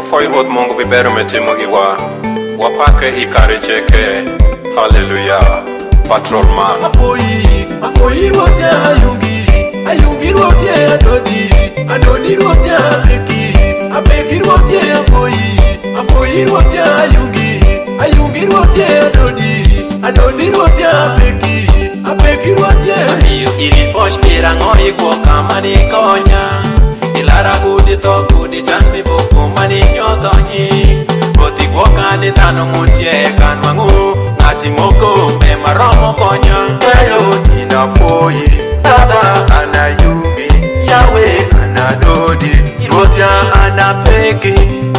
Wafai ruoth Mungu bibero metimo giwa. Wapake ikare cheke. Hallelujah. Patrolman. Afoi ruoth ya ayungi ruoth ya adoni ruoth ya apeki ruoth ya afoi ruoth ya ayungi ruoth ya adoni ruoth ya apeki ruoth ya amiyo ilifosh pirang'o iguoka mani konya ilara gudi to gudi chanmi voko mani nyoto nyi goti guoka ni tano ngutie kanwangu ngati moko me maromo konya ayo tinafoi baba anayungi yawe anadodi ruoth ya anapeki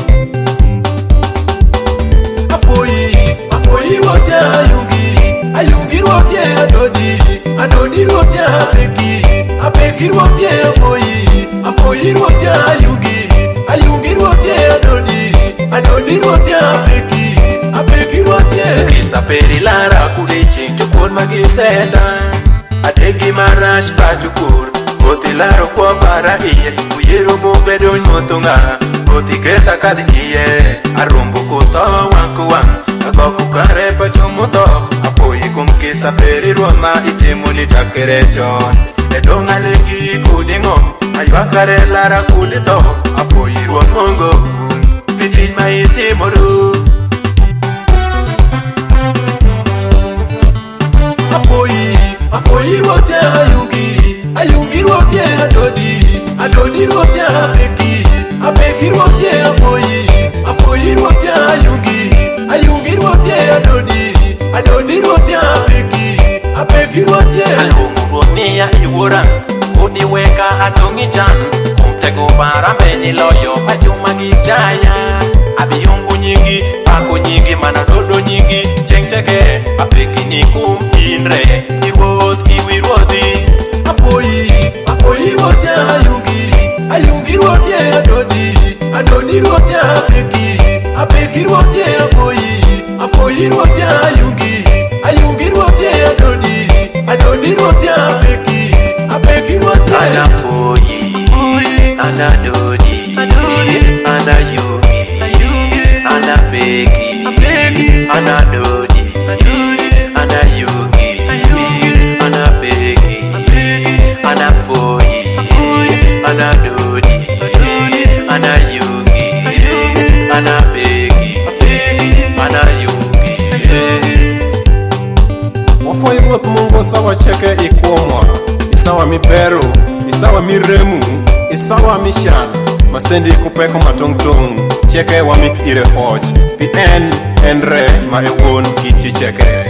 afoi ruoth ya ayungi ruoth ya adoni ruoth ya apeki ruoth ya afoi ruoth ya ayungi ruoth ya adoni ruoth ya apeki ruoth ya kisaperi lara kuleche jokon magisenda adegi marash pajukur goti laro kwa bara iye uyero mobedo nyotonga goti keta kadi iye arumbu kuto wankuwan agoku kare pachomuto apoyi kum kisaperi roma itimuni chakerechon edonga legi kudingo ayuakare lara kudito apoyi ruomongo bitis ma itimuru afoi ruoth ya ayungi ruoth ya adoni ruoth ya apeki ruoth ya afoi ruoth ya ayungi ruoth ya adoni ruoth ya apeki ruoth ya alungu ruoth niya iwuora udi weka adongi chan kumtego bara meni loyo pachuma gichaya abiyungu nyingi pako nyingi mana dodo nyingi chengcheke apeki ni kum inre iruoth iwi ruodhi afoi ruoth ya ayungi ruoth ya adoni ruoth ya apeki ruoth ya afoi ruoth ya ayungi ruoth ya adoni ruoth ya apeki ruoth ya anafoyi anadodi anayungi anapeki anadodi anayungi anapeki anafoyi anadodi anayungi anapeki anayungi Wafai ruoth Mungu sawa cheke ikuomwa. Isawa mibero, isawa miremu, isawa mishan. Masendi kupeko matong cheke wamik ire foj. Pi enre ma ewon kiti cheke.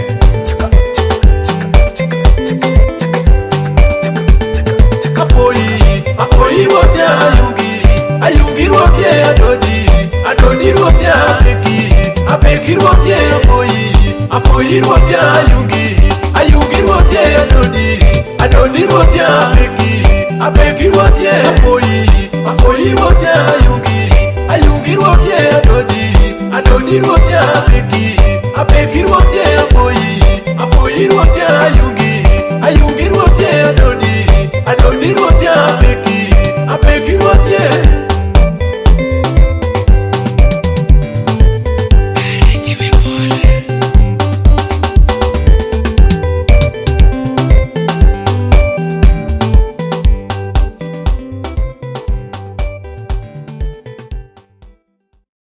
Afoi ruoth ya ayungi ruoth ya adoni ruoth ya apeki ruoth ya afoi ruoth ya ayungi ruoth ya adoni ruoth ya apeki ruoth ya afoi ruoth ya ayungi ruoth ya adoni ruoth